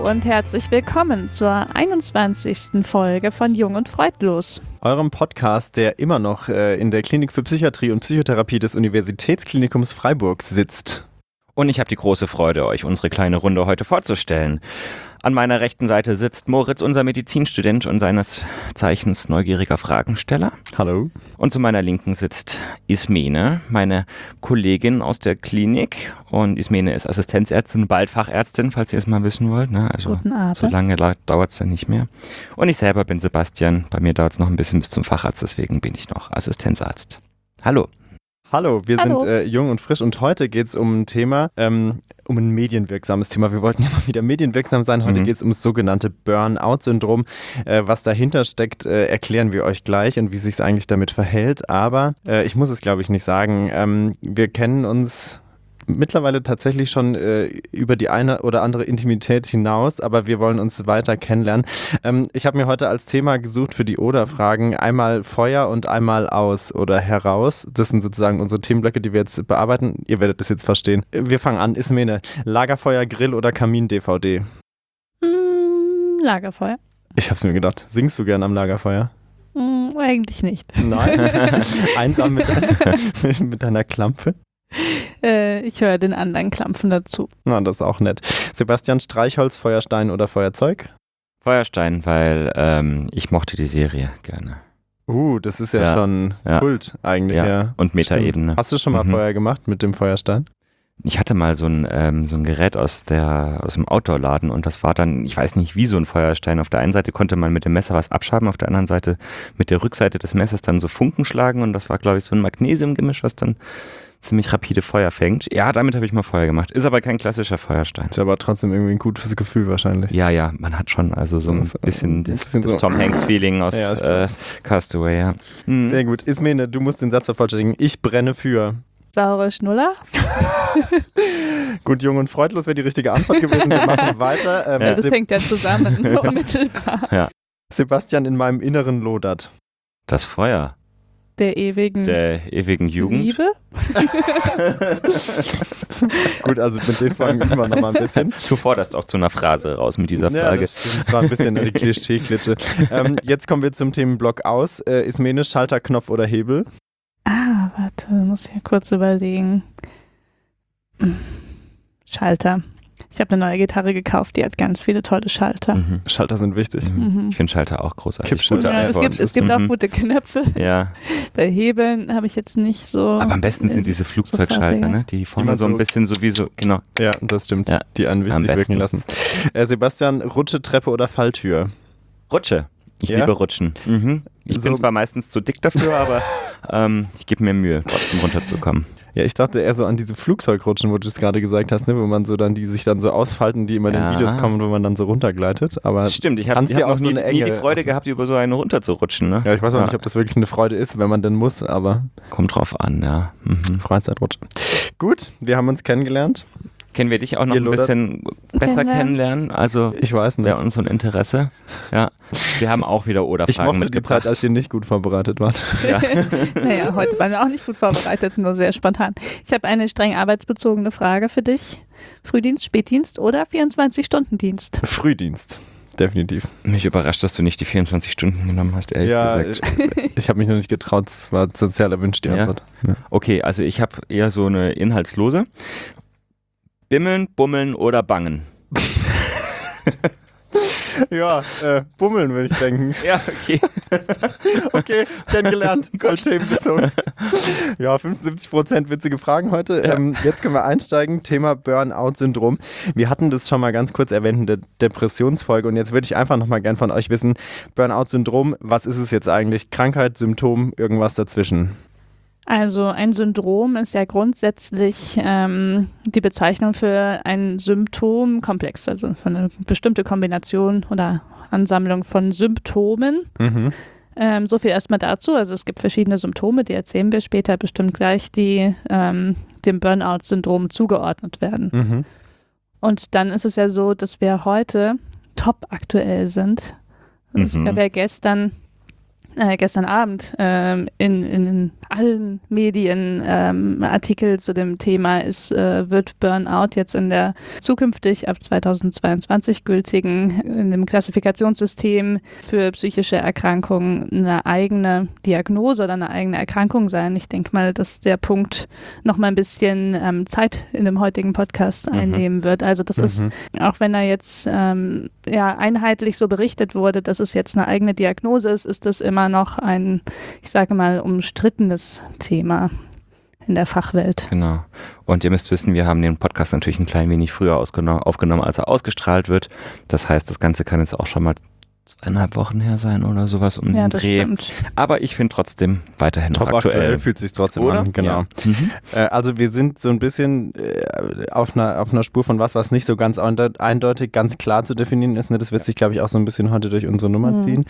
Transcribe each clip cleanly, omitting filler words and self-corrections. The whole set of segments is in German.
und herzlich willkommen zur 21. Folge von Jung und Freudlos. Eurem Podcast, der immer noch in der Klinik für Psychiatrie und Psychotherapie des Universitätsklinikums Freiburg sitzt. Und ich habe die große Freude, euch unsere kleine Runde heute vorzustellen. An meiner rechten Seite sitzt Moritz, unser Medizinstudent und seines Zeichens neugieriger Fragensteller. Hallo. Und zu meiner Linken sitzt Ismene, meine Kollegin aus der Klinik. Und Ismene ist Assistenzärztin, bald Fachärztin, falls ihr es mal wissen wollt. Ne? Also Guten Abend. so lange dauert es dann nicht mehr. Und ich selber bin Sebastian. Bei mir dauert es noch ein bisschen bis zum Facharzt, deswegen bin ich noch Assistenzarzt. Hallo. Hallo, wir sind jung und frisch und heute geht es um ein Thema, um ein medienwirksames Thema. Wir wollten ja mal wieder medienwirksam sein. Heute geht es ums sogenannte Burnout-Syndrom. Was dahinter steckt, erklären wir euch gleich und wie sich es eigentlich damit verhält. Aber ich muss es, glaube ich, nicht sagen. Wir kennen uns mittlerweile tatsächlich schon über die eine oder andere Intimität hinaus, aber wir wollen uns weiter kennenlernen. Ich habe mir heute als Thema gesucht für die Oder-Fragen einmal Feuer und einmal aus oder heraus. Das sind sozusagen unsere Themenblöcke, die wir jetzt bearbeiten. Ihr werdet das jetzt verstehen. Wir fangen an. Ismene, Lagerfeuer, Grill oder Kamin-DVD? Lagerfeuer. Ich hab's mir gedacht. Singst du gern am Lagerfeuer? Eigentlich nicht. Nein? Einsam mit deiner Klampfe? Ich höre den anderen Klampfen dazu. Na, das ist auch nett. Sebastian, Streichholz, Feuerstein oder Feuerzeug? Feuerstein, weil ich mochte die Serie gerne. Das ist ja schon Kult eigentlich. Ja. Und Metaebene. Hast du schon mal Feuer gemacht mit dem Feuerstein? Ich hatte mal so ein Gerät aus dem Outdoor-Laden und das war dann, ich weiß nicht, wie so ein Feuerstein. Auf der einen Seite konnte man mit dem Messer was abschaben, auf der anderen Seite mit der Rückseite des Messers dann so Funken schlagen und das war, glaube ich, so ein Magnesiumgemisch, was dann ziemlich rapide Feuer fängt. Ja, damit habe ich mal Feuer gemacht. Ist aber kein klassischer Feuerstein. Ist aber trotzdem irgendwie ein gutes Gefühl wahrscheinlich. Ja, man hat schon also so ein bisschen das Tom Hanks-Feeling aus Castaway, ja. Sehr gut. Ismene, du musst den Satz vervollständigen. Ich brenne für... Saure Schnuller. Gut, jung und freudlos wäre die richtige Antwort gewesen. Wir machen weiter. Das hängt ja zusammen, unmittelbar. Ja. Sebastian, in meinem Inneren lodert. Das Feuer. Der ewigen Jugend. Liebe? Gut, also mit den Fragen üben wir noch mal ein bisschen. Du forderst auch zu einer Phrase raus mit dieser Frage. Ja, das war ein bisschen eine Klischee-Klitsche. Jetzt kommen wir zum Themenblock aus. Ismene, Schalter, Knopf oder Hebel? Warte, muss ich ja kurz überlegen. Schalter. Ich habe eine neue Gitarre gekauft, die hat ganz viele tolle Schalter. Schalter sind wichtig. Ich finde Schalter auch großartig. Es gibt auch gute Knöpfe. Ja. Bei Hebeln habe ich jetzt nicht so... Aber am besten sind diese Flugzeugschalter, ne? Die vorne so ein bisschen sowieso, genau. Ja, das stimmt. Ja. Die einen wichtig wirken lassen. Sebastian, Rutsche, Treppe oder Falltür? Rutsche. Ich liebe Rutschen. Ich bin zwar meistens zu dick dafür, aber ich gebe mir Mühe, trotzdem runterzukommen. Ja, ich dachte eher so an diese Flugzeugrutschen, wo du es gerade gesagt hast, ne, wo man so dann die sich dann so ausfalten, die immer in den Videos kommen, wo man dann so runtergleitet. Aber stimmt, ich hab noch nie die Freude gehabt, über so eine runterzurutschen. Ne? Ja, ich weiß auch nicht, ob das wirklich eine Freude ist, wenn man denn muss, aber... Kommt drauf an, ja. Freizeitrutschen. Gut, wir haben uns kennengelernt. Können wir dich auch noch ein bisschen besser kennenlernen? Also, ich weiß nicht. Wäre uns so ein Interesse. Ja. Wir haben auch wieder Oder-Fragen mitgebracht. Ich mochte die Zeit, als ihr nicht gut vorbereitet wart. Ja. Naja, heute waren wir auch nicht gut vorbereitet, nur sehr spontan. Ich habe eine streng arbeitsbezogene Frage für dich. Frühdienst, Spätdienst oder 24-Stunden-Dienst? Frühdienst. Definitiv. Mich überrascht, dass du nicht die 24 Stunden genommen hast, ehrlich gesagt. Ich habe mich noch nicht getraut, es war sozial erwünscht, die Antwort. Ja. Okay, also ich habe eher so eine inhaltslose. Bimmeln, bummeln oder bangen? Ja, bummeln würde ich denken. Ja, okay. Okay, kennengelernt. Themenbezogen. Ja, 75% witzige Fragen heute. Ja. Jetzt können wir einsteigen. Thema Burnout-Syndrom. Wir hatten das schon mal ganz kurz erwähnt in der Depressionsfolge und jetzt würde ich einfach nochmal gern von euch wissen, Burnout-Syndrom, was ist es jetzt eigentlich? Krankheit, Symptom, irgendwas dazwischen? Also ein Syndrom ist ja grundsätzlich die Bezeichnung für einen Symptomkomplex, also für eine bestimmte Kombination oder Ansammlung von Symptomen. So viel erstmal dazu. Also es gibt verschiedene Symptome, die erzählen wir später bestimmt gleich, die dem Burnout-Syndrom zugeordnet werden. Und dann ist es ja so, dass wir heute top aktuell sind. Es gab ja gestern Abend in allen Medienartikel zu dem Thema wird Burnout jetzt in der zukünftig ab 2022 gültigen, in dem Klassifikationssystem für psychische Erkrankungen eine eigene Diagnose oder eine eigene Erkrankung sein. Ich denke mal, dass der Punkt noch mal ein bisschen Zeit in dem heutigen Podcast einnehmen wird. Also das ist, auch wenn da jetzt einheitlich so berichtet wurde, dass es jetzt eine eigene Diagnose ist das immer noch ein, ich sage mal, umstrittenes Thema in der Fachwelt. Genau. Und ihr müsst wissen, wir haben den Podcast natürlich ein klein wenig früher aufgenommen, als er ausgestrahlt wird. Das heißt, das Ganze kann jetzt auch schon mal 2,5 Wochen her sein oder sowas um den Dreh. Stimmt. Aber ich finde trotzdem weiterhin noch aktuell. Fühlt sich trotzdem an, genau. Ja. Also wir sind so ein bisschen auf einer Spur von was nicht so ganz eindeutig, ganz klar zu definieren ist. Ne? Das wird sich, glaube ich, auch so ein bisschen heute durch unsere Nummer ziehen.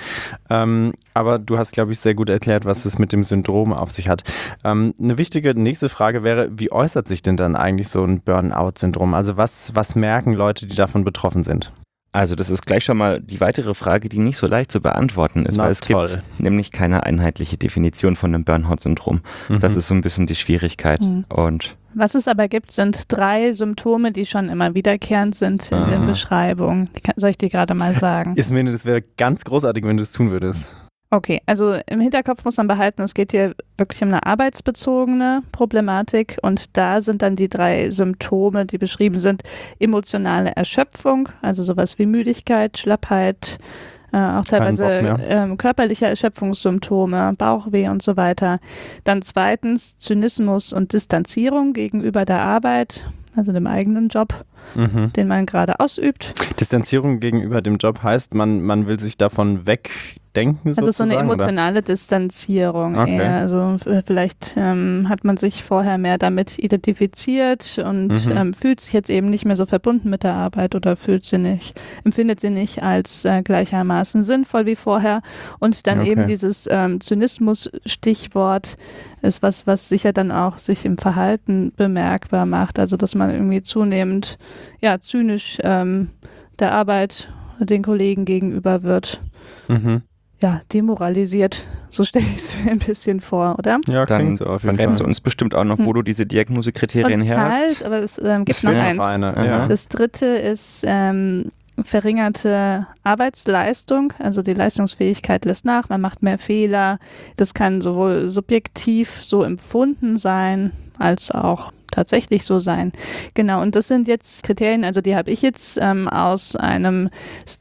Aber du hast, glaube ich, sehr gut erklärt, was es mit dem Syndrom auf sich hat. Eine wichtige nächste Frage wäre, wie äußert sich denn dann eigentlich so ein Burnout-Syndrom? Also was merken Leute, die davon betroffen sind? Also das ist gleich schon mal die weitere Frage, die nicht so leicht zu beantworten ist, weil es gibt nämlich keine einheitliche Definition von einem Burnout-Syndrom. Das ist so ein bisschen die Schwierigkeit. Und was es aber gibt, sind 3 Symptome, die schon immer wiederkehrend sind in den Beschreibungen. Soll ich dir gerade mal sagen? Ismene, das wäre ganz großartig, wenn du es tun würdest. Okay, also im Hinterkopf muss man behalten, es geht hier wirklich um eine arbeitsbezogene Problematik und da sind dann die 3 Symptome, die beschrieben sind: emotionale Erschöpfung, also sowas wie Müdigkeit, Schlappheit, auch teilweise körperliche Erschöpfungssymptome, Bauchweh und so weiter. Dann 2. Zynismus und Distanzierung gegenüber der Arbeit, also dem eigenen Job, den man gerade ausübt. Distanzierung gegenüber dem Job heißt, man will sich davon wegdenken sozusagen? Also so eine emotionale Distanzierung eher. Also vielleicht hat man sich vorher mehr damit identifiziert und fühlt sich jetzt eben nicht mehr so verbunden mit der Arbeit oder empfindet sie nicht als gleichermaßen sinnvoll wie vorher. Und dann eben dieses Zynismus-Stichwort ist was sicher dann auch sich im Verhalten bemerkbar macht. Also dass man irgendwie zunehmend zynisch der Arbeit, den Kollegen gegenüber wird. Demoralisiert. So stelle ich es mir ein bisschen vor, oder? Ja, dann so verrätst du uns bestimmt auch noch, wo du diese Diagnosekriterien her hast. Aber es gibt noch eins. Das 3. ist verringerte Arbeitsleistung, also die Leistungsfähigkeit lässt nach, man macht mehr Fehler. Das kann sowohl subjektiv so empfunden sein, als auch tatsächlich so sein. Genau, und das sind jetzt Kriterien, also die habe ich jetzt aus einem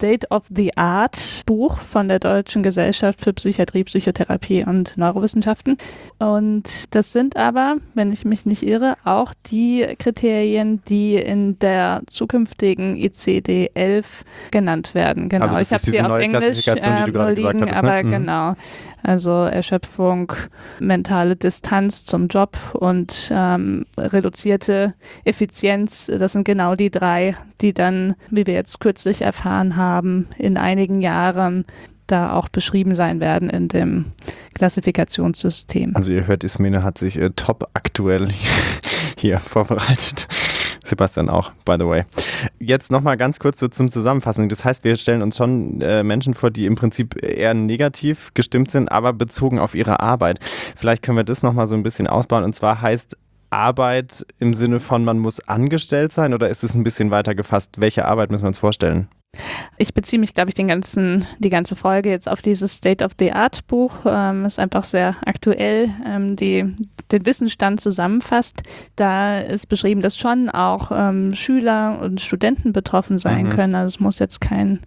State-of-the-Art-Buch von der Deutschen Gesellschaft für Psychiatrie, Psychotherapie und Neurowissenschaften. Und das sind aber, wenn ich mich nicht irre, auch die Kriterien, die in der zukünftigen ICD-11 genannt werden. Genau, also ich habe sie auf Englisch nur liegen, hattest, aber genau. Also Erschöpfung, mentale Distanz zum Job und reduzierte Effizienz, das sind genau die 3, die dann, wie wir jetzt kürzlich erfahren haben, in einigen Jahren da auch beschrieben sein werden in dem Klassifikationssystem. Also ihr hört, Ismene hat sich top aktuell hier vorbereitet. Sebastian auch, by the way. Jetzt nochmal ganz kurz so zum Zusammenfassen. Das heißt, wir stellen uns schon Menschen vor, die im Prinzip eher negativ gestimmt sind, aber bezogen auf ihre Arbeit. Vielleicht können wir das nochmal so ein bisschen ausbauen. Und zwar heißt Arbeit im Sinne von, man muss angestellt sein, oder ist es ein bisschen weiter gefasst? Welche Arbeit müssen wir uns vorstellen? Ich beziehe mich, glaube ich, die ganze Folge jetzt auf dieses State-of-the-Art-Buch, das einfach sehr aktuell den Wissensstand zusammenfasst. Da ist beschrieben, dass schon auch Schüler und Studenten betroffen sein können. Also es muss jetzt kein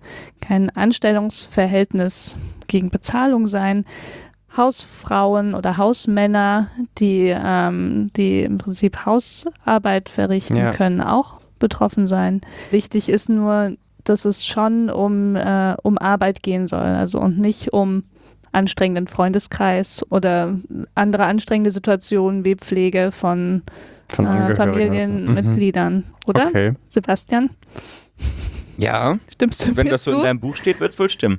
Anstellungsverhältnis gegen Bezahlung sein. Hausfrauen oder Hausmänner, die im Prinzip Hausarbeit verrichten können, auch betroffen sein. Wichtig ist nur, dass es schon um Arbeit gehen soll, also und nicht um anstrengenden Freundeskreis oder andere anstrengende Situationen wie Pflege von Familienmitgliedern, oder? Okay. Sebastian? Ja, stimmst du wenn mir das so in deinem Buch steht, wird es wohl stimmen.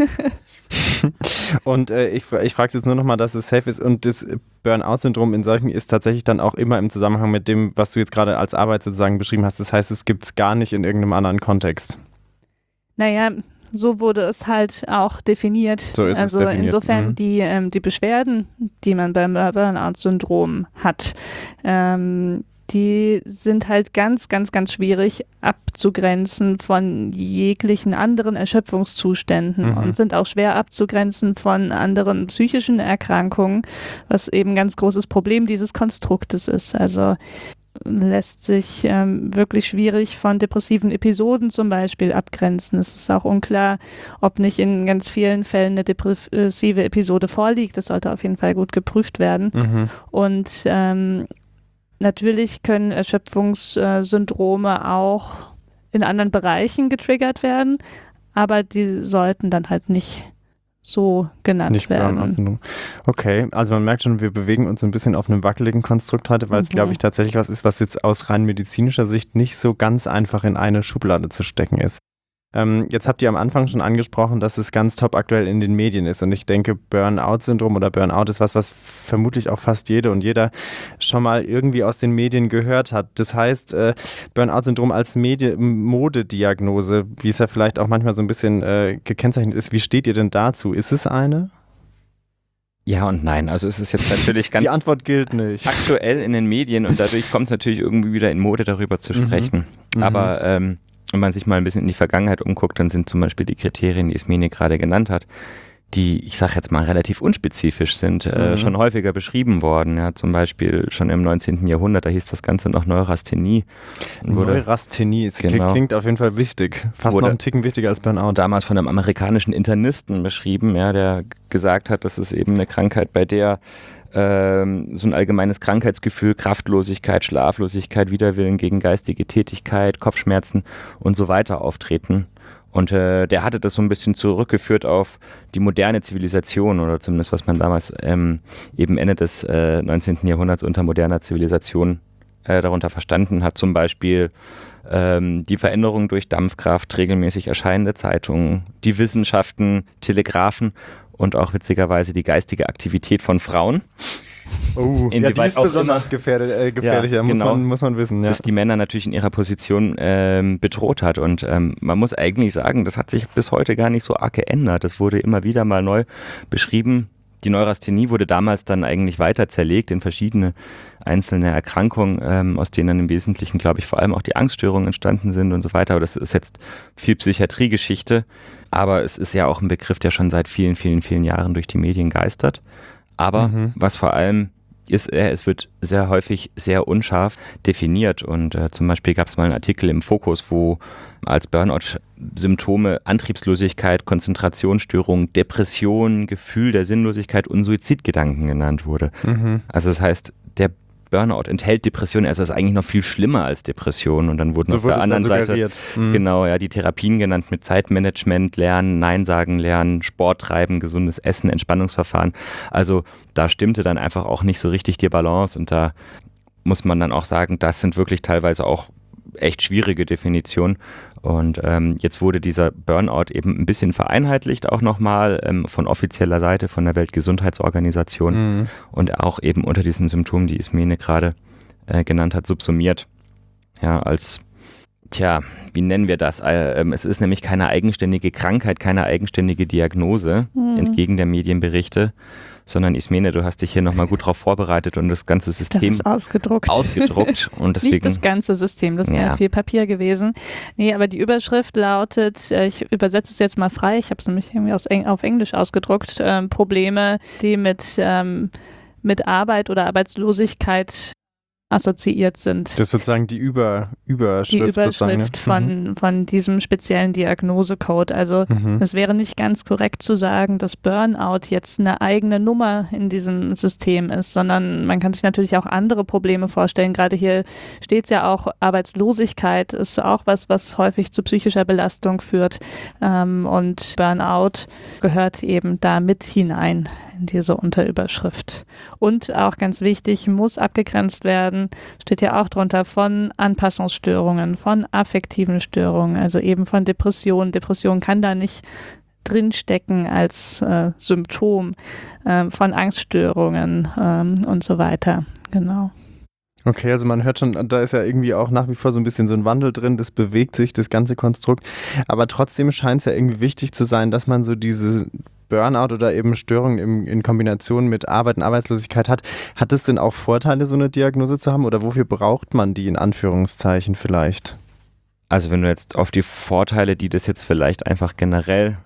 Und ich frage jetzt nur nochmal, dass es safe ist, und das Burnout-Syndrom in solchen ist tatsächlich dann auch immer im Zusammenhang mit dem, was du jetzt gerade als Arbeit sozusagen beschrieben hast. Das heißt, es gibt es gar nicht in irgendeinem anderen Kontext. Naja, so wurde es halt auch definiert. So ist also es definiert. Insofern die Beschwerden, die man beim Burnout-Syndrom hat, die sind halt ganz, ganz, ganz schwierig abzugrenzen von jeglichen anderen Erschöpfungszuständen und sind auch schwer abzugrenzen von anderen psychischen Erkrankungen, was eben ein ganz großes Problem dieses Konstruktes ist. Also lässt sich wirklich schwierig von depressiven Episoden zum Beispiel abgrenzen. Es ist auch unklar, ob nicht in ganz vielen Fällen eine depressive Episode vorliegt. Das sollte auf jeden Fall gut geprüft werden. Und natürlich können Erschöpfungssyndrome auch in anderen Bereichen getriggert werden, aber die sollten dann halt nicht so genannt werden. Okay, also man merkt schon, wir bewegen uns so ein bisschen auf einem wackeligen Konstrukt heute, weil es, glaube ich, tatsächlich was ist, was jetzt aus rein medizinischer Sicht nicht so ganz einfach in eine Schublade zu stecken ist. Jetzt habt ihr am Anfang schon angesprochen, dass es ganz top aktuell in den Medien ist und ich denke, Burnout-Syndrom oder Burnout ist was vermutlich auch fast jede und jeder schon mal irgendwie aus den Medien gehört hat. Das heißt, Burnout-Syndrom als Modediagnose, wie es ja vielleicht auch manchmal so ein bisschen gekennzeichnet ist, wie steht ihr denn dazu? Ist es eine? Ja und nein. Also es ist jetzt natürlich ganz Die Antwort gilt nicht. Aktuell in den Medien und dadurch kommt es natürlich irgendwie wieder in Mode, darüber zu sprechen. Aber wenn man sich mal ein bisschen in die Vergangenheit umguckt, dann sind zum Beispiel die Kriterien, die Ismene gerade genannt hat, die, ich sage jetzt mal, relativ unspezifisch sind, schon häufiger beschrieben worden. Ja, zum Beispiel schon im 19. Jahrhundert, da hieß das Ganze noch Neurasthenie. Neurasthenie, klingt auf jeden Fall wichtig. Fast noch einen Ticken wichtiger als Burnout. Damals von einem amerikanischen Internisten beschrieben, ja, der gesagt hat, das ist eben eine Krankheit, bei der so ein allgemeines Krankheitsgefühl, Kraftlosigkeit, Schlaflosigkeit, Widerwillen gegen geistige Tätigkeit, Kopfschmerzen und so weiter auftreten. Und der hatte das so ein bisschen zurückgeführt auf die moderne Zivilisation oder zumindest was man damals eben Ende des 19. Jahrhunderts unter moderner Zivilisation darunter verstanden hat. Zum Beispiel die Veränderung durch Dampfkraft, regelmäßig erscheinende Zeitungen, die Wissenschaften, Telegraphen und auch witzigerweise die geistige Aktivität von Frauen. Die ist besonders gefährlich, ja, muss man wissen. Ja. Dass die Männer natürlich in ihrer Position bedroht hat und man muss eigentlich sagen, das hat sich bis heute gar nicht so arg geändert. Das wurde immer wieder mal neu beschrieben. Die Neurasthenie wurde damals dann eigentlich weiter zerlegt in verschiedene einzelne Erkrankungen, aus denen dann im Wesentlichen, glaube ich, vor allem auch die Angststörungen entstanden sind und so weiter. Aber das ist jetzt viel Psychiatriegeschichte. Aber es ist ja auch ein Begriff, der schon seit vielen, vielen, vielen Jahren durch die Medien geistert. Aber was vor allem ist, es wird sehr häufig sehr unscharf definiert. Und zum Beispiel gab es mal einen Artikel im Fokus, wo als Burnout-Symptome Antriebslosigkeit, Konzentrationsstörung, Depression, Gefühl der Sinnlosigkeit und Suizidgedanken genannt wurde. Also das heißt, der Burnout enthält Depression, also ist eigentlich noch viel schlimmer als Depression. Und dann wurden auf der anderen Seite die Therapien genannt mit Zeitmanagement lernen, Nein sagen lernen, Sport treiben, gesundes Essen, Entspannungsverfahren. Also da stimmte dann einfach auch nicht so richtig die Balance und da muss man dann auch sagen, das sind wirklich teilweise auch echt schwierige Definitionen. Und jetzt wurde dieser Burnout eben ein bisschen vereinheitlicht auch nochmal von offizieller Seite von der Weltgesundheitsorganisation und auch eben unter diesen Symptomen, die Ismene gerade genannt hat, subsumiert. Ja, als, wie nennen wir das? Es ist nämlich keine eigenständige Krankheit, keine eigenständige Diagnose, entgegen der Medienberichte, sondern Ismene, du hast dich hier nochmal gut drauf vorbereitet und das ganze System das ist ausgedruckt. Und deswegen, nicht das ganze System, das wäre viel Papier gewesen. Nee, aber die Überschrift lautet, ich übersetze es jetzt mal frei, ich habe es nämlich irgendwie auf Englisch ausgedruckt, Probleme, die mit Arbeit oder Arbeitslosigkeit assoziiert sind. Das ist sozusagen die Überschrift. Die Überschrift von diesem speziellen Diagnosecode. Also es wäre nicht ganz korrekt zu sagen, dass Burnout jetzt eine eigene Nummer in diesem System ist, sondern man kann sich natürlich auch andere Probleme vorstellen. Gerade hier steht es ja auch, Arbeitslosigkeit ist auch was häufig zu psychischer Belastung führt. Und Burnout gehört eben da mit hinein in diese Unterüberschrift. Und auch ganz wichtig, muss abgegrenzt werden, steht ja auch drunter, von Anpassungsstörungen, von affektiven Störungen, also eben von Depressionen. Depression kann da nicht drinstecken als Symptom, von Angststörungen und so weiter. Genau. Okay, also man hört schon, da ist ja irgendwie auch nach wie vor so ein bisschen so ein Wandel drin, das bewegt sich, das ganze Konstrukt. Aber trotzdem scheint es ja irgendwie wichtig zu sein, dass man so diese Burnout oder eben Störungen in Kombination mit Arbeit und Arbeitslosigkeit hat. Hat es denn auch Vorteile, so eine Diagnose zu haben, oder wofür braucht man die in Anführungszeichen vielleicht? Also wenn du jetzt auf die Vorteile, die das jetzt vielleicht einfach generell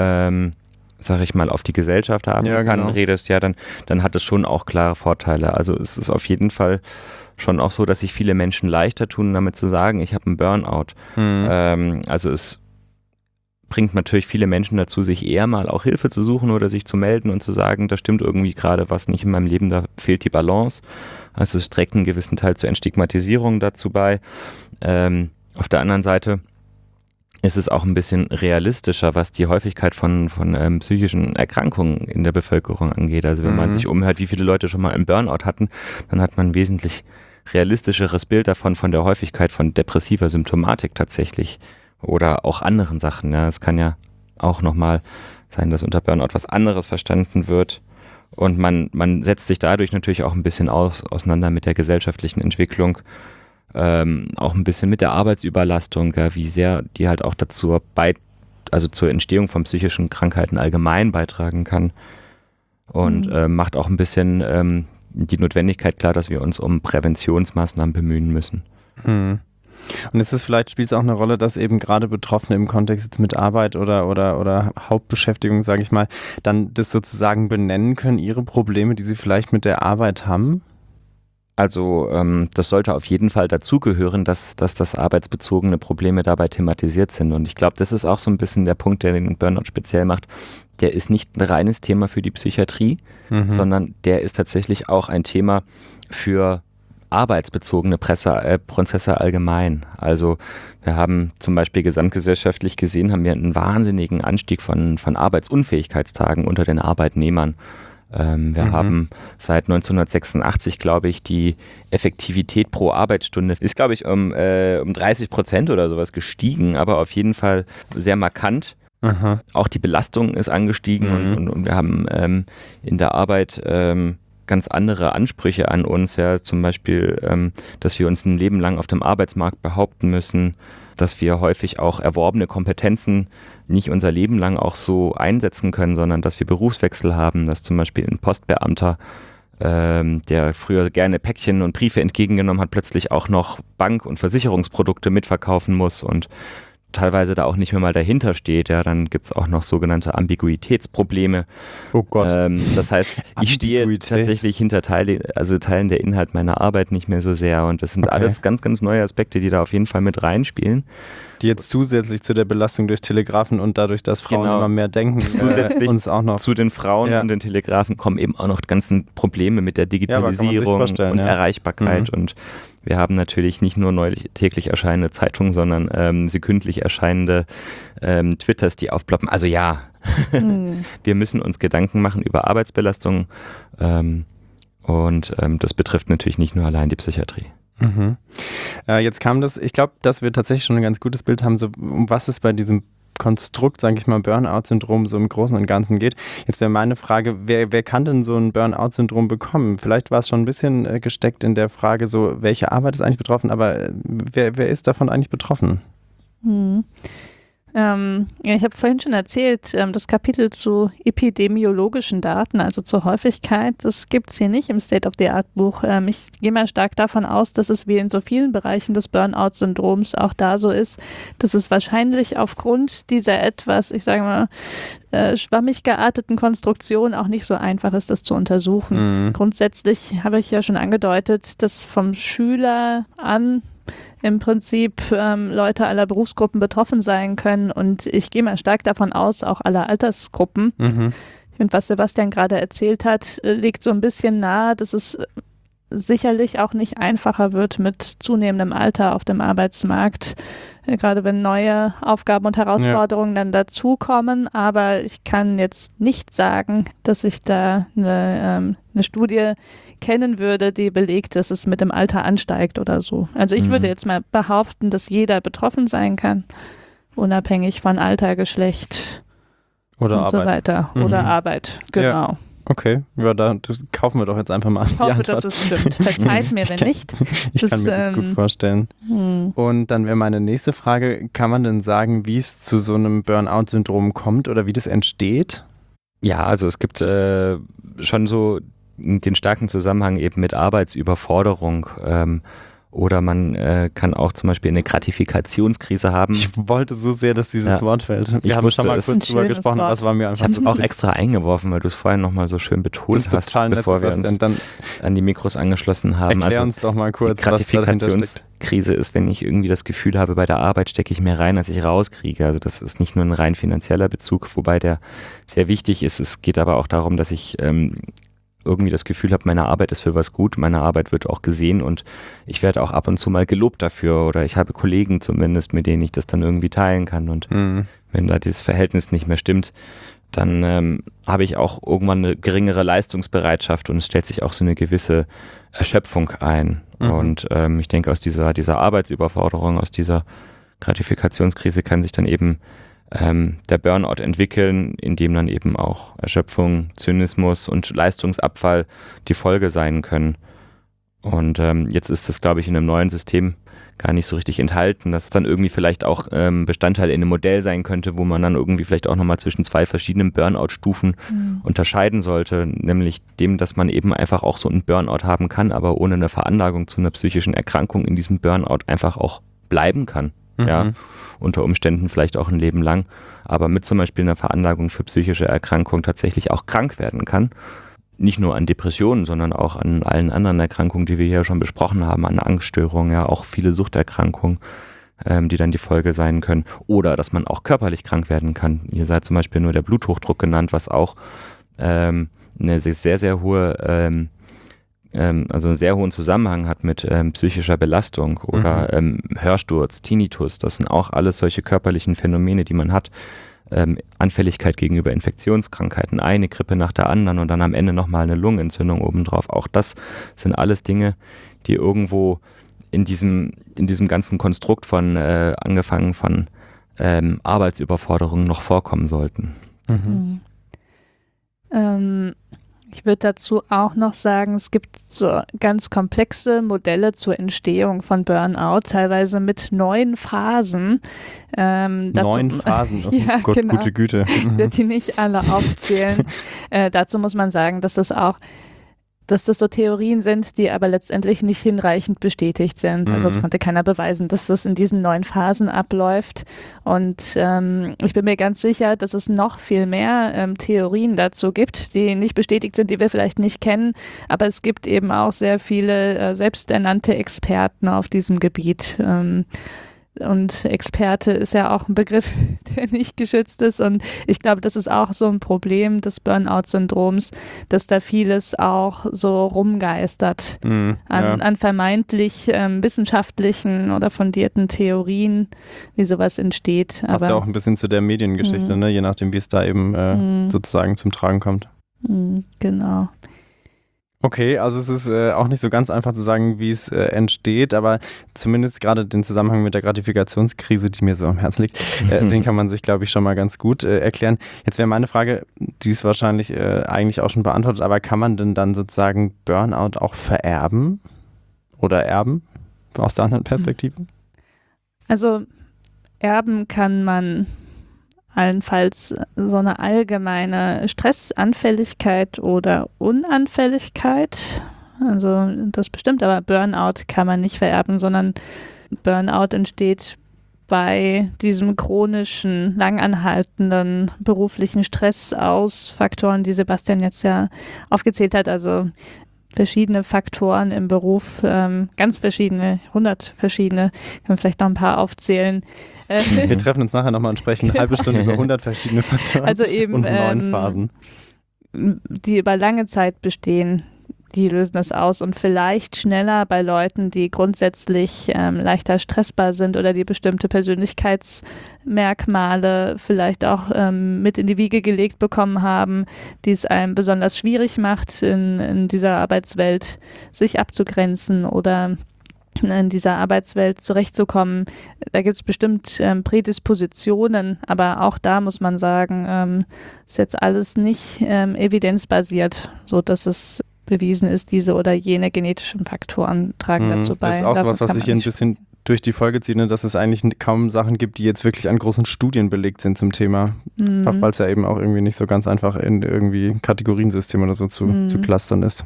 sag ich mal, auf die Gesellschaft haben kann, redest, ja, dann hat es schon auch klare Vorteile. Also es ist auf jeden Fall schon auch so, dass sich viele Menschen leichter tun, damit zu sagen, ich habe einen Burnout. Also es bringt natürlich viele Menschen dazu, sich eher mal auch Hilfe zu suchen oder sich zu melden und zu sagen, da stimmt irgendwie gerade was nicht in meinem Leben, da fehlt die Balance. Also es trägt einen gewissen Teil zur Entstigmatisierung dazu bei. Auf der anderen Seite ist es auch ein bisschen realistischer, was die Häufigkeit von psychischen Erkrankungen in der Bevölkerung angeht. Also wenn man sich umhört, wie viele Leute schon mal einen Burnout hatten, dann hat man ein wesentlich realistischeres Bild davon, von der Häufigkeit von depressiver Symptomatik tatsächlich oder auch anderen Sachen. Ja. Es kann ja auch nochmal sein, dass unter Burnout was anderes verstanden wird und man setzt sich dadurch natürlich auch ein bisschen auseinander mit der gesellschaftlichen Entwicklung, auch ein bisschen mit der Arbeitsüberlastung, ja, wie sehr die halt auch dazu also zur Entstehung von psychischen Krankheiten allgemein beitragen kann und macht auch ein bisschen die Notwendigkeit klar, dass wir uns um Präventionsmaßnahmen bemühen müssen. Und ist es vielleicht, spielt es auch eine Rolle, dass eben gerade Betroffene im Kontext jetzt mit Arbeit oder Hauptbeschäftigung, sage ich mal, dann das sozusagen benennen können, ihre Probleme, die sie vielleicht mit der Arbeit haben? Also das sollte auf jeden Fall dazugehören, dass das arbeitsbezogene Probleme dabei thematisiert sind. Und ich glaube, das ist auch so ein bisschen der Punkt, der den Burnout speziell macht. Der ist nicht ein reines Thema für die Psychiatrie, sondern der ist tatsächlich auch ein Thema für arbeitsbezogene Prozesse allgemein. Also wir haben zum Beispiel gesamtgesellschaftlich gesehen, haben wir einen wahnsinnigen Anstieg von Arbeitsunfähigkeitstagen unter den Arbeitnehmern. Wir haben seit 1986, glaube ich, die Effektivität pro Arbeitsstunde ist, glaube ich, um 30% oder sowas gestiegen, aber auf jeden Fall sehr markant. Aha. Auch die Belastung ist angestiegen und wir haben in der Arbeit ganz andere Ansprüche an uns, ja, zum Beispiel, dass wir uns ein Leben lang auf dem Arbeitsmarkt behaupten müssen, dass wir häufig auch erworbene Kompetenzen nicht unser Leben lang auch so einsetzen können, sondern dass wir Berufswechsel haben, dass zum Beispiel ein Postbeamter, der früher gerne Päckchen und Briefe entgegengenommen hat, plötzlich auch noch Bank- und Versicherungsprodukte mitverkaufen muss und teilweise da auch nicht mehr mal dahinter steht. Ja, dann gibt es auch noch sogenannte Ambiguitätsprobleme. Oh Gott. Das heißt, ich stehe tatsächlich hinter Teilen der Inhalt meiner Arbeit nicht mehr so sehr und das sind alles ganz, ganz neue Aspekte, die da auf jeden Fall mit reinspielen. Die jetzt zusätzlich zu der Belastung durch Telegrafen und dadurch, dass Frauen immer mehr denken, zusätzlich uns auch noch zu den Frauen und den Telegrafen kommen eben auch noch die ganzen Probleme mit der Digitalisierung und Erreichbarkeit und wir haben natürlich nicht nur täglich erscheinende Zeitungen, sondern sekündlich erscheinende Twitters, die aufploppen. Also ja, wir müssen uns Gedanken machen über Arbeitsbelastung und das betrifft natürlich nicht nur allein die Psychiatrie. Jetzt kam das, ich glaube, dass wir tatsächlich schon ein ganz gutes Bild haben, so um was es bei diesem Konstrukt, sage ich mal, Burnout-Syndrom so im Großen und Ganzen geht. Jetzt wäre meine Frage, wer kann denn so ein Burnout-Syndrom bekommen? Vielleicht war es schon ein bisschen gesteckt in der Frage, so welche Arbeit ist eigentlich betroffen, aber wer ist davon eigentlich betroffen? Ich habe vorhin schon erzählt, das Kapitel zu epidemiologischen Daten, also zur Häufigkeit, das gibt es hier nicht im State-of-the-Art-Buch. Ich gehe mal stark davon aus, dass es wie in so vielen Bereichen des Burnout-Syndroms auch da so ist, dass es wahrscheinlich aufgrund dieser etwas, ich sage mal, schwammig gearteten Konstruktion auch nicht so einfach ist, das zu untersuchen. Grundsätzlich habe ich ja schon angedeutet, dass vom Schüler an im Prinzip Leute aller Berufsgruppen betroffen sein können und ich gehe mal stark davon aus, auch aller Altersgruppen. Und was Sebastian gerade erzählt hat, liegt so ein bisschen nahe, dass es sicherlich auch nicht einfacher wird mit zunehmendem Alter auf dem Arbeitsmarkt, gerade wenn neue Aufgaben und Herausforderungen dann dazukommen. Aber ich kann jetzt nicht sagen, dass ich da eine Studie kennen würde, die belegt, dass es mit dem Alter ansteigt oder so. Also ich würde jetzt mal behaupten, dass jeder betroffen sein kann, unabhängig von Alter, Geschlecht oder und Arbeit. So weiter. Oder Arbeit, genau. Okay, ja, das kaufen wir doch jetzt einfach mal. Ich hoffe, dass es stimmt. Verzeiht mir, wenn nicht. Ich kann mir das gut vorstellen. Und dann wäre meine nächste Frage, kann man denn sagen, wie es zu so einem Burnout-Syndrom kommt oder wie das entsteht? Ja, also es gibt schon so den starken Zusammenhang eben mit Arbeitsüberforderung. Oder man kann auch zum Beispiel eine Gratifikationskrise haben. Ich wollte so sehr, dass dieses Wort fällt. Wir haben schon mal kurz drüber gesprochen, aber es war mir einfach Ich habe es auch extra eingeworfen, weil du es vorhin nochmal so schön betont hast, bevor wir uns an die Mikros angeschlossen haben. Erklär uns doch mal kurz, die Gratifikationskrise ist, wenn ich irgendwie das Gefühl habe, bei der Arbeit stecke ich mehr rein, als ich rauskriege. Also das ist nicht nur ein rein finanzieller Bezug, wobei der sehr wichtig ist. Es geht aber auch darum, dass ich irgendwie das Gefühl habe, meine Arbeit ist für was gut, meine Arbeit wird auch gesehen und ich werde auch ab und zu mal gelobt dafür oder ich habe Kollegen zumindest, mit denen ich das dann irgendwie teilen kann und wenn da dieses Verhältnis nicht mehr stimmt, dann habe ich auch irgendwann eine geringere Leistungsbereitschaft und es stellt sich auch so eine gewisse Erschöpfung ein und ich denke, aus dieser Arbeitsüberforderung, aus dieser Gratifikationskrise kann sich dann eben der Burnout entwickeln, in dem dann eben auch Erschöpfung, Zynismus und Leistungsabfall die Folge sein können. Und jetzt ist das, glaube ich, in einem neuen System gar nicht so richtig enthalten, dass es dann irgendwie vielleicht auch Bestandteil in einem Modell sein könnte, wo man dann irgendwie vielleicht auch nochmal zwischen zwei verschiedenen Burnout-Stufen unterscheiden sollte, nämlich dem, dass man eben einfach auch so einen Burnout haben kann, aber ohne eine Veranlagung zu einer psychischen Erkrankung in diesem Burnout einfach auch bleiben kann. Ja, unter Umständen vielleicht auch ein Leben lang, aber mit zum Beispiel einer Veranlagung für psychische Erkrankung tatsächlich auch krank werden kann. Nicht nur an Depressionen, sondern auch an allen anderen Erkrankungen, die wir hier schon besprochen haben, an Angststörungen, ja auch viele Suchterkrankungen, die dann die Folge sein können. Oder dass man auch körperlich krank werden kann. Hier sei zum Beispiel nur der Bluthochdruck genannt, was auch eine sehr, sehr hohe also einen sehr hohen Zusammenhang hat mit psychischer Belastung oder Hörsturz, Tinnitus, das sind auch alles solche körperlichen Phänomene, die man hat. Anfälligkeit gegenüber Infektionskrankheiten, eine Grippe nach der anderen und dann am Ende nochmal eine Lungenentzündung obendrauf. Auch das sind alles Dinge, die irgendwo in diesem ganzen Konstrukt von angefangen von Arbeitsüberforderungen noch vorkommen sollten. Ich würde dazu auch noch sagen, es gibt so ganz komplexe Modelle zur Entstehung von Burnout, teilweise mit 9 Phasen. 9 Phasen? Oh ja, Gott, genau. Gute Güte. Ich werde die nicht alle aufzählen. Dazu muss man sagen, dass das so Theorien sind, die aber letztendlich nicht hinreichend bestätigt sind. Also es konnte keiner beweisen, dass das in diesen 9 Phasen abläuft. Und ich bin mir ganz sicher, dass es noch viel mehr Theorien dazu gibt, die nicht bestätigt sind, die wir vielleicht nicht kennen. Aber es gibt eben auch sehr viele selbsternannte Experten auf diesem Gebiet. Und Experte ist ja auch ein Begriff, der nicht geschützt ist. Und ich glaube, das ist auch so ein Problem des Burnout-Syndroms, dass da vieles auch so rumgeistert an vermeintlich wissenschaftlichen oder fundierten Theorien, wie sowas entsteht. Passt ja auch ein bisschen zu der Mediengeschichte, ne? Je nachdem, wie es da eben sozusagen zum Tragen kommt. Genau. Okay, also es ist auch nicht so ganz einfach zu sagen, wie es entsteht, aber zumindest gerade den Zusammenhang mit der Gratifikationskrise, die mir so am Herzen liegt, den kann man sich, glaube ich, schon mal ganz gut erklären. Jetzt wäre meine Frage, die ist wahrscheinlich eigentlich auch schon beantwortet, aber kann man denn dann sozusagen Burnout auch vererben oder erben aus der anderen Perspektive? Also erben kann man allenfalls so eine allgemeine Stressanfälligkeit oder Unanfälligkeit. Also das bestimmt, aber Burnout kann man nicht vererben, sondern Burnout entsteht bei diesem chronischen, langanhaltenden beruflichen Stress aus Faktoren, die Sebastian jetzt ja aufgezählt hat, also verschiedene Faktoren im Beruf, ganz verschiedene, 100 verschiedene, können wir vielleicht noch ein paar aufzählen. Wir treffen uns nachher nochmal und sprechen eine halbe Stunde über 100 verschiedene Faktoren also eben, und 9 Phasen. Die über lange Zeit bestehen, die lösen das aus und vielleicht schneller bei Leuten, die grundsätzlich leichter stressbar sind oder die bestimmte Persönlichkeitsmerkmale vielleicht auch mit in die Wiege gelegt bekommen haben, die es einem besonders schwierig macht, in dieser Arbeitswelt sich abzugrenzen oder in dieser Arbeitswelt zurechtzukommen. Da gibt es bestimmt Prädispositionen, aber auch da muss man sagen, ist jetzt alles nicht evidenzbasiert, sodass es bewiesen ist, diese oder jene genetischen Faktoren tragen dazu bei. Das ist auch sowas, was sich hier ein bisschen durch die Folge zieht, ne, dass es eigentlich kaum Sachen gibt, die jetzt wirklich an großen Studien belegt sind zum Thema. Einfach weil es ja eben auch irgendwie nicht so ganz einfach in irgendwie Kategoriensystem oder so zu clustern ist.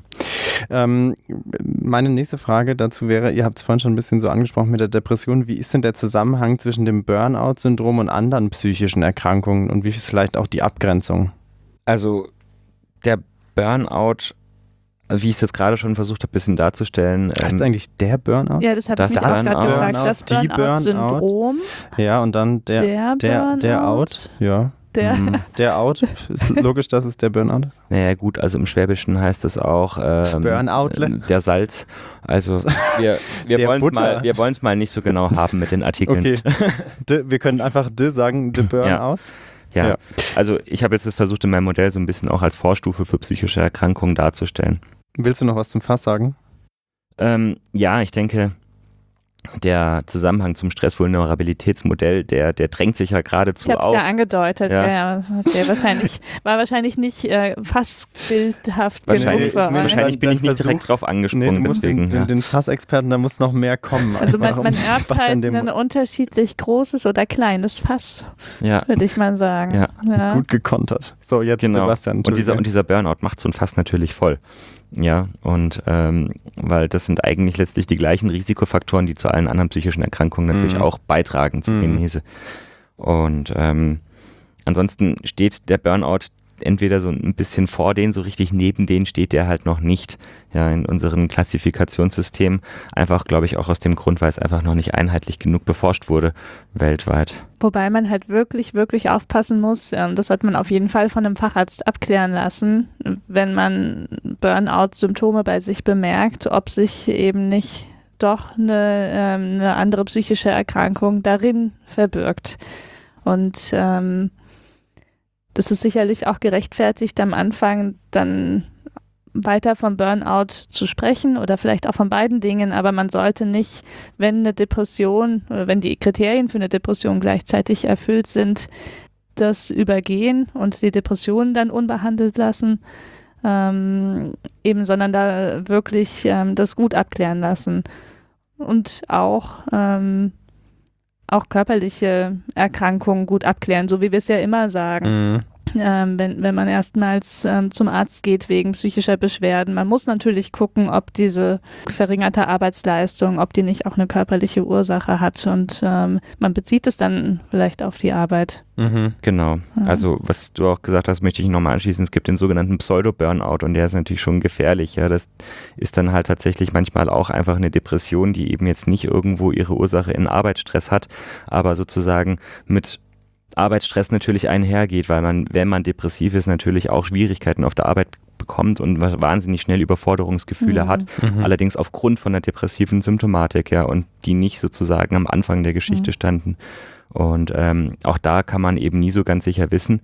Meine nächste Frage dazu wäre, ihr habt es vorhin schon ein bisschen so angesprochen mit der Depression, wie ist denn der Zusammenhang zwischen dem Burnout-Syndrom und anderen psychischen Erkrankungen und wie ist vielleicht auch die Abgrenzung? Also der Burnout, wie ich es jetzt gerade schon versucht habe, ein bisschen darzustellen. Heißt es eigentlich der Burnout? Ja, das habe ich mir auch gerade gefragt. Das Burnout-Syndrom. Ja, und dann der Out. Ja. Der Out. Ist logisch, dass es der Burnout ist. Naja gut, also im Schwäbischen heißt es auch der Salz. Also wir wollen es mal nicht so genau haben mit den Artikeln. Okay. Wir können einfach sagen, der Burnout. Ja, also ich habe jetzt das versucht in meinem Modell so ein bisschen auch als Vorstufe für psychische Erkrankungen darzustellen. Willst du noch was zum Fass sagen? Ja, ich denke, der Zusammenhang zum Stressvulnerabilitätsmodell, der drängt sich ja geradezu auf. Ich habe es ja angedeutet, war wahrscheinlich nicht fassbildhaft genug. Wahrscheinlich bin ich nicht direkt drauf angesprungen. Nee, deswegen, den Fassexperten, da muss noch mehr kommen. Also man erbt halt ein unterschiedlich großes oder kleines Fass, würde ich mal sagen. Ja. Gut gekontert. So, jetzt Sebastian. Und dieser Burnout macht so ein Fass natürlich voll. Ja, und weil das sind eigentlich letztlich die gleichen Risikofaktoren, die zu allen anderen psychischen Erkrankungen natürlich auch beitragen zur Genese. Und ansonsten steht der Burnout entweder so ein bisschen vor denen, so richtig neben denen steht der halt noch nicht. Ja, in unseren Klassifikationssystemen einfach, glaube ich, auch aus dem Grund, weil es einfach noch nicht einheitlich genug beforscht wurde weltweit. Wobei man halt wirklich, wirklich aufpassen muss, das sollte man auf jeden Fall von einem Facharzt abklären lassen, wenn man Burnout-Symptome bei sich bemerkt, ob sich eben nicht doch eine andere psychische Erkrankung darin verbirgt. Und das ist sicherlich auch gerechtfertigt, am Anfang dann weiter vom Burnout zu sprechen oder vielleicht auch von beiden Dingen, aber man sollte nicht, wenn eine Depression oder wenn die Kriterien für eine Depression gleichzeitig erfüllt sind, das übergehen und die Depression dann unbehandelt lassen, sondern da wirklich das gut abklären lassen und auch körperliche Erkrankungen gut abklären, so wie wir es ja immer sagen. Wenn man erstmals zum Arzt geht wegen psychischer Beschwerden. Man muss natürlich gucken, ob diese verringerte Arbeitsleistung, ob die nicht auch eine körperliche Ursache hat und man bezieht es dann vielleicht auf die Arbeit. Genau. Also was du auch gesagt hast, möchte ich nochmal anschließen. Es gibt den sogenannten Pseudo-Burnout und der ist natürlich schon gefährlich. Ja, das ist dann halt tatsächlich manchmal auch einfach eine Depression, die eben jetzt nicht irgendwo ihre Ursache in Arbeitsstress hat, aber sozusagen mit Arbeitsstress natürlich einhergeht, weil man, wenn man depressiv ist, natürlich auch Schwierigkeiten auf der Arbeit bekommt und wahnsinnig schnell Überforderungsgefühle hat, allerdings aufgrund von der depressiven Symptomatik, ja, und die nicht sozusagen am Anfang der Geschichte standen. Und auch da kann man eben nie so ganz sicher wissen,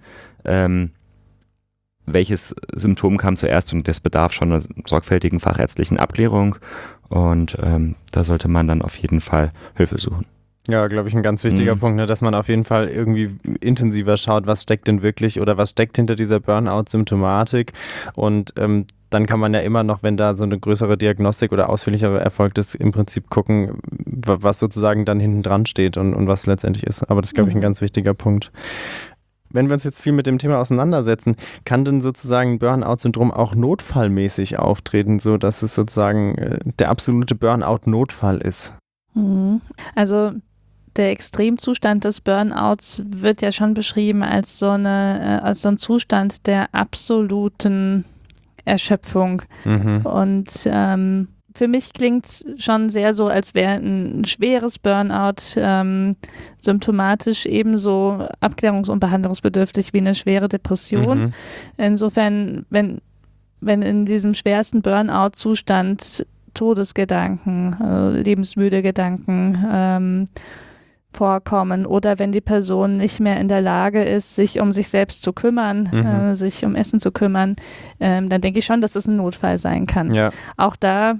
welches Symptom kam zuerst, und das bedarf schon einer sorgfältigen fachärztlichen Abklärung und da sollte man dann auf jeden Fall Hilfe suchen. Ja, glaube ich, ein ganz wichtiger Punkt, ne, dass man auf jeden Fall irgendwie intensiver schaut, was steckt denn wirklich oder was steckt hinter dieser Burnout-Symptomatik und dann kann man ja immer noch, wenn da so eine größere Diagnostik oder ausführlichere erfolgt ist, im Prinzip gucken, was sozusagen dann hinten dran steht und was letztendlich ist. Aber das ist, glaube ich, ein ganz wichtiger Punkt. Wenn wir uns jetzt viel mit dem Thema auseinandersetzen, kann denn sozusagen Burnout-Syndrom auch notfallmäßig auftreten, so dass es sozusagen der absolute Burnout-Notfall ist? Also der Extremzustand des Burnouts wird ja schon beschrieben als so ein Zustand der absoluten Erschöpfung. Und für mich klingt es schon sehr so, als wäre ein schweres Burnout symptomatisch ebenso abklärungs- und behandlungsbedürftig wie eine schwere Depression. Insofern, wenn in diesem schwersten Burnout-Zustand Todesgedanken, lebensmüde Gedanken vorkommen oder wenn die Person nicht mehr in der Lage ist, sich um sich selbst zu kümmern, sich um Essen zu kümmern, dann denke ich schon, dass es ein Notfall sein kann. Ja. Auch da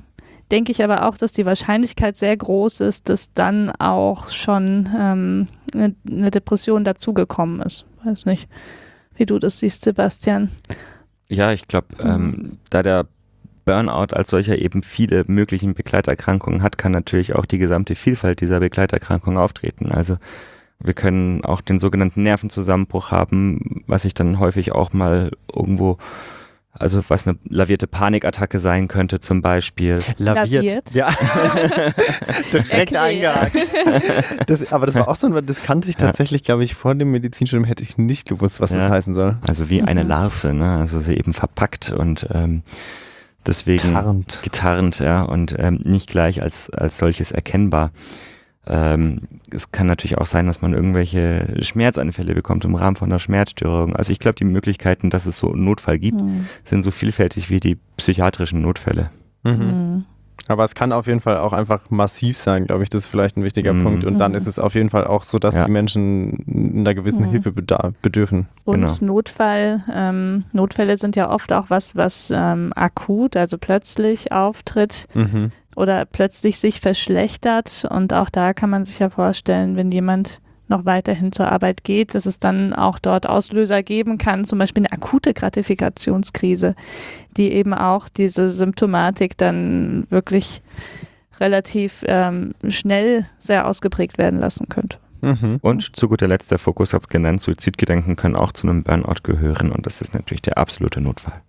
denke ich aber auch, dass die Wahrscheinlichkeit sehr groß ist, dass dann auch schon eine Depression dazugekommen ist. Weiß nicht, wie du das siehst, Sebastian. Ja, ich glaube, da der Burnout als solcher eben viele möglichen Begleiterkrankungen hat, kann natürlich auch die gesamte Vielfalt dieser Begleiterkrankungen auftreten. Also wir können auch den sogenannten Nervenzusammenbruch haben, was sich dann häufig auch mal irgendwo, also was eine lavierte Panikattacke sein könnte zum Beispiel. Laviert? Ja, direkt eingehakt. Aber das war auch so, das kannte ich tatsächlich, glaube ich, vor dem Medizinstudium hätte ich nicht gewusst, was das heißen soll. Also wie eine Larve, ne? Also sie eben verpackt und deswegen getarnt, ja, und nicht gleich als solches erkennbar. Es kann natürlich auch sein, dass man irgendwelche Schmerzanfälle bekommt im Rahmen von einer Schmerzstörung. Also ich glaube, die Möglichkeiten, dass es so einen Notfall gibt, sind so vielfältig wie die psychiatrischen Notfälle. Aber es kann auf jeden Fall auch einfach massiv sein, glaube ich. Das ist vielleicht ein wichtiger Punkt. Und dann ist es auf jeden Fall auch so, dass die Menschen einer gewissen Hilfe bedürfen. Und Notfälle sind ja oft auch was akut, also plötzlich auftritt oder plötzlich sich verschlechtert. Und auch da kann man sich ja vorstellen, wenn jemand noch weiterhin zur Arbeit geht, dass es dann auch dort Auslöser geben kann, zum Beispiel eine akute Gratifikationskrise, die eben auch diese Symptomatik dann wirklich relativ schnell sehr ausgeprägt werden lassen könnte. Und zu guter Letzt, der Fokus hat es genannt, Suizidgedanken können auch zu einem Burnout gehören und das ist natürlich der absolute Notfall.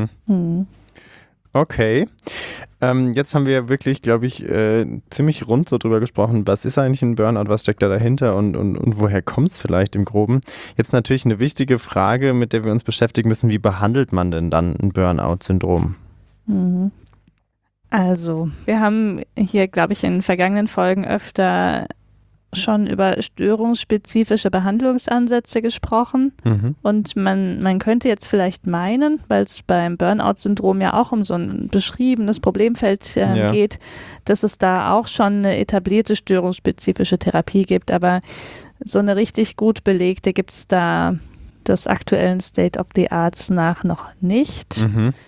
Okay. Jetzt haben wir wirklich, glaube ich, ziemlich rund so drüber gesprochen, was ist eigentlich ein Burnout, was steckt da dahinter und woher kommt es vielleicht im Groben. Jetzt natürlich eine wichtige Frage, mit der wir uns beschäftigen müssen, wie behandelt man denn dann ein Burnout-Syndrom? Also, wir haben hier, glaube ich, in den vergangenen Folgen öfter schon über störungsspezifische Behandlungsansätze gesprochen und man könnte jetzt vielleicht meinen, weil es beim Burnout-Syndrom ja auch um so ein beschriebenes Problemfeld geht, dass es da auch schon eine etablierte störungsspezifische Therapie gibt, aber so eine richtig gut belegte gibt es da des aktuellen State of the Arts nach noch nicht.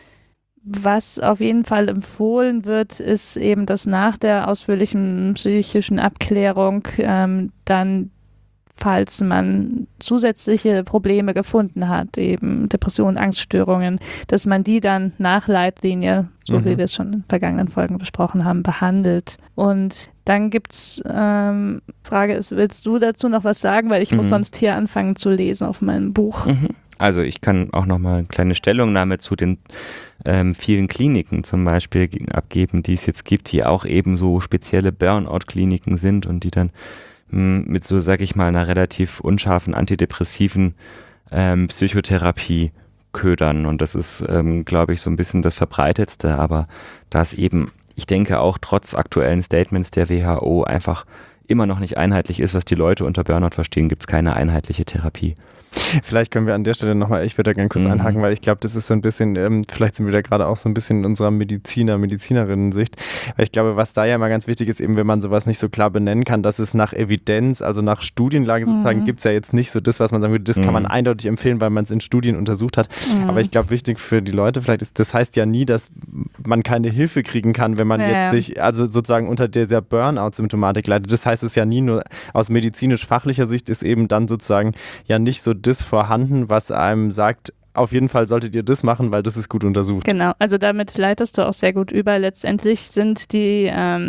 Was auf jeden Fall empfohlen wird, ist eben, dass nach der ausführlichen psychischen Abklärung dann, falls man zusätzliche Probleme gefunden hat, eben Depressionen, Angststörungen, dass man die dann nach Leitlinie, so wie wir es schon in vergangenen Folgen besprochen haben, behandelt. Und dann gibt's Frage ist, willst du dazu noch was sagen? Weil ich muss sonst hier anfangen zu lesen auf meinem Buch. Also ich kann auch noch mal eine kleine Stellungnahme zu den vielen Kliniken zum Beispiel abgeben, die es jetzt gibt, die auch eben so spezielle Burnout-Kliniken sind und die dann mit so, sag ich mal, einer relativ unscharfen antidepressiven Psychotherapie ködern. Und das ist, glaube ich, so ein bisschen das Verbreitetste, aber da es eben, ich denke auch trotz aktuellen Statements der WHO einfach immer noch nicht einheitlich ist, was die Leute unter Burnout verstehen, gibt es keine einheitliche Therapie. Vielleicht können wir an der Stelle nochmal, ich würde da gerne kurz einhaken, weil ich glaube, das ist so ein bisschen, vielleicht sind wir da gerade auch so ein bisschen in unserer Medizinerinnen-Sicht, weil ich glaube, was da ja mal ganz wichtig ist, eben wenn man sowas nicht so klar benennen kann, dass es nach Evidenz, also nach Studienlage sozusagen, gibt es ja jetzt nicht so das, was man sagen würde, das kann man eindeutig empfehlen, weil man es in Studien untersucht hat. Aber ich glaube, wichtig für die Leute vielleicht ist, das heißt ja nie, dass man keine Hilfe kriegen kann, wenn man jetzt sich, also sozusagen unter dieser Burnout-Symptomatik leidet. Das heißt es ja nie, nur aus medizinisch-fachlicher Sicht ist eben dann sozusagen ja nicht so das vorhanden, was einem sagt, auf jeden Fall solltet ihr das machen, weil das ist gut untersucht. Genau, also damit leitest du auch sehr gut über. Letztendlich sind die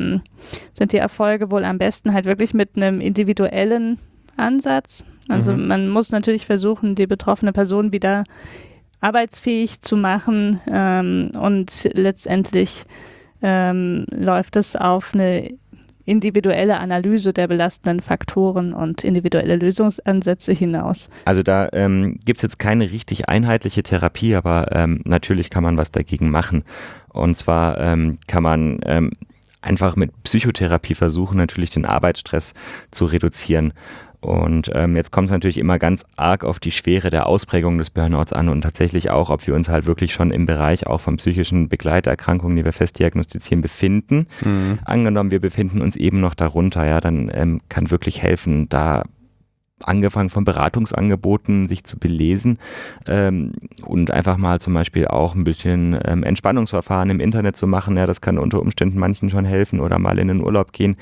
Erfolge wohl am besten halt wirklich mit einem individuellen Ansatz. Also man muss natürlich versuchen, die betroffene Person wieder arbeitsfähig zu machen und letztendlich läuft es auf eine individuelle Analyse der belastenden Faktoren und individuelle Lösungsansätze hinaus. Also da gibt es jetzt keine richtig einheitliche Therapie, aber natürlich kann man was dagegen machen. Und zwar kann man einfach mit Psychotherapie versuchen, natürlich den Arbeitsstress zu reduzieren. Und jetzt kommt es natürlich immer ganz arg auf die Schwere der Ausprägung des Burnouts an und tatsächlich auch, ob wir uns halt wirklich schon im Bereich auch von psychischen Begleiterkrankungen, die wir fest diagnostizieren, befinden. Angenommen, wir befinden uns eben noch darunter, ja, dann kann wirklich helfen, da angefangen von Beratungsangeboten, sich zu belesen und einfach mal zum Beispiel auch ein bisschen Entspannungsverfahren im Internet zu machen. Ja, das kann unter Umständen manchen schon helfen oder mal in den Urlaub gehen.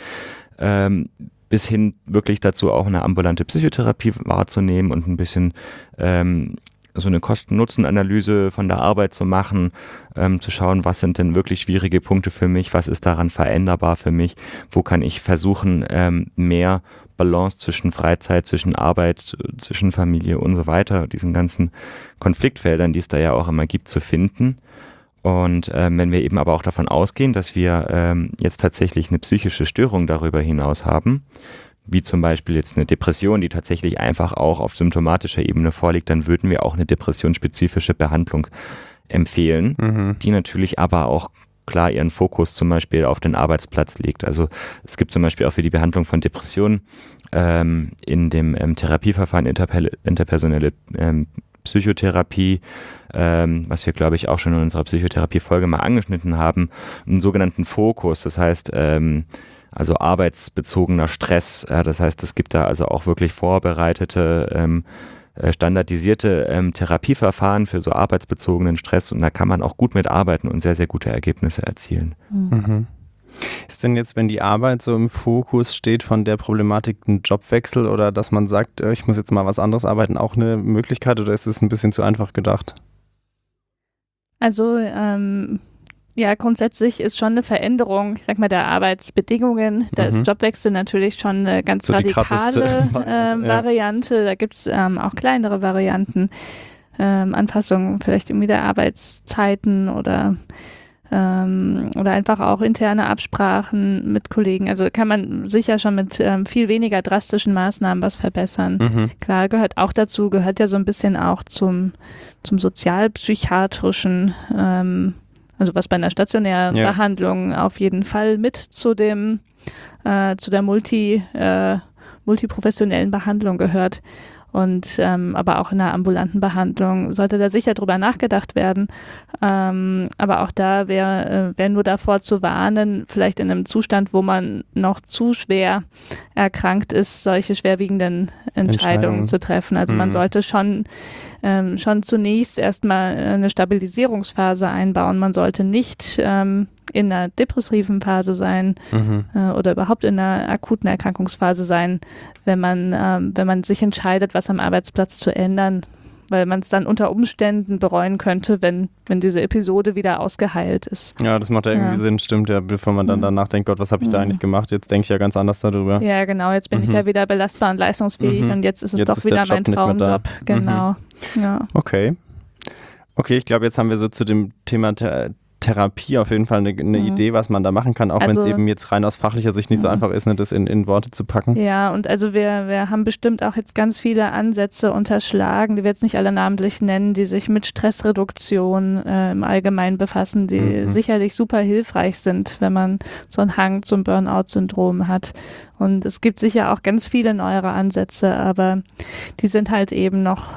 Bis hin wirklich dazu auch eine ambulante Psychotherapie wahrzunehmen und ein bisschen so eine Kosten-Nutzen-Analyse von der Arbeit zu machen, zu schauen, was sind denn wirklich schwierige Punkte für mich, was ist daran veränderbar für mich, wo kann ich versuchen, mehr Balance zwischen Freizeit, zwischen Arbeit, zwischen Familie und so weiter, diesen ganzen Konfliktfeldern, die es da ja auch immer gibt, zu finden. Und wenn wir eben aber auch davon ausgehen, dass wir jetzt tatsächlich eine psychische Störung darüber hinaus haben, wie zum Beispiel jetzt eine Depression, die tatsächlich einfach auch auf symptomatischer Ebene vorliegt, dann würden wir auch eine depressionsspezifische Behandlung empfehlen, die natürlich aber auch klar ihren Fokus zum Beispiel auf den Arbeitsplatz legt. Also es gibt zum Beispiel auch für die Behandlung von Depressionen in dem Therapieverfahren interpersonelle Psychotherapie, was wir, glaube ich, auch schon in unserer Psychotherapie-Folge mal angeschnitten haben, einen sogenannten Fokus. Das heißt, also arbeitsbezogener Stress. Das heißt, es gibt da also auch wirklich vorbereitete, standardisierte Therapieverfahren für so arbeitsbezogenen Stress und da kann man auch gut mitarbeiten und sehr, sehr gute Ergebnisse erzielen. Mhm. Ist denn jetzt, wenn die Arbeit so im Fokus steht von der Problematik ein Jobwechsel oder dass man sagt, ich muss jetzt mal was anderes arbeiten, auch eine Möglichkeit oder ist es ein bisschen zu einfach gedacht? Also ja, grundsätzlich ist schon eine Veränderung, ich sag mal, der Arbeitsbedingungen. Da ist Jobwechsel natürlich schon eine ganz so radikale Variante. Da gibt es auch kleinere Varianten, Anpassungen vielleicht irgendwie der Arbeitszeiten oder einfach auch interne Absprachen mit Kollegen. Also kann man sicher schon mit viel weniger drastischen Maßnahmen was verbessern. Klar, gehört ja so ein bisschen auch zum sozialpsychiatrischen, also was bei einer stationären Behandlung auf jeden Fall mit zu der multiprofessionellen Behandlung gehört. Und aber auch in einer ambulanten Behandlung sollte da sicher drüber nachgedacht werden. Aber auch da wäre nur davor zu warnen, vielleicht in einem Zustand, wo man noch zu schwer erkrankt ist, solche schwerwiegenden Entscheidungen zu treffen. Also man sollte schon zunächst erstmal eine Stabilisierungsphase einbauen. Man sollte nicht in einer depressiven Phase sein oder überhaupt in einer akuten Erkrankungsphase sein, wenn man sich entscheidet, was am Arbeitsplatz zu ändern, weil man es dann unter Umständen bereuen könnte, wenn diese Episode wieder ausgeheilt ist. Ja, das macht ja irgendwie Sinn, stimmt ja, bevor man dann danach denkt, Gott, was habe ich da eigentlich gemacht? Jetzt denke ich ja ganz anders darüber. Ja, genau, jetzt bin ich ja wieder belastbar und leistungsfähig und jetzt ist es doch wieder mein Traumjob. Genau. Ja. Okay, ich glaube, jetzt haben wir so zu dem Thema Therapie auf jeden Fall eine Idee, was man da machen kann, auch wenn es eben jetzt rein aus fachlicher Sicht nicht so einfach ist, das in Worte zu packen. Ja, und also wir haben bestimmt auch jetzt ganz viele Ansätze unterschlagen, die wir jetzt nicht alle namentlich nennen, die sich mit Stressreduktion im Allgemeinen befassen, die sicherlich super hilfreich sind, wenn man so einen Hang zum Burnout-Syndrom hat. Und es gibt sicher auch ganz viele neuere Ansätze, aber die sind halt eben noch